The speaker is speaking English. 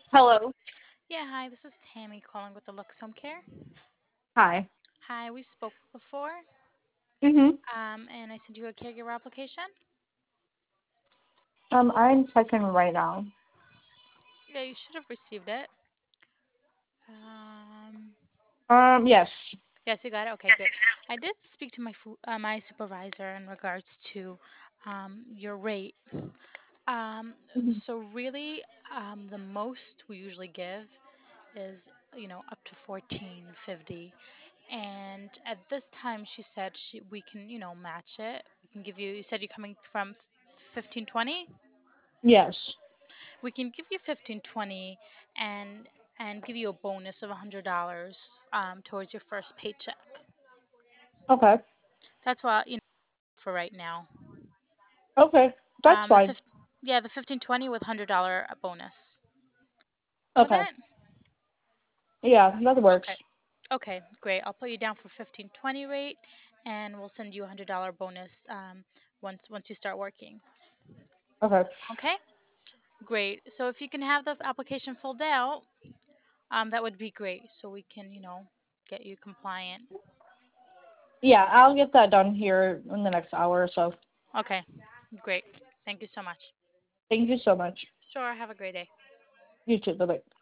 Hello. Yeah, hi, this is Tammy calling with the Lux Home Care. Hi. Hi, we spoke before, Mhm. and I sent you a caregiver application. I'm checking right now. Yeah, you should have received it. Um, Yes. yes, you got it. Okay, great. I did speak to my supervisor in regards to your rate. Um, Mhm. so really, the most we usually give is up to 14.50, and at this time she said we can match it. We can give you. You said you're coming from 15.20. Yes. We can give you 15.20 and give you a bonus of $100 towards your first paycheck. Okay. That's what for right now. Okay. That's The fine. yeah, the 15.20 with $100 bonus. With Okay. it? Yeah, that works. Okay. Okay, great. I'll put you down for 15.20 rate, and we'll send you $100 bonus once you start working. Okay. Okay. Great. So if you can have the application filled out, that would be great. So we can get you compliant. Yeah, I'll get that done here in the next hour or so. Okay, great. Thank you so much. Thank you so much. Sure, have a great day. You too. Bye bye.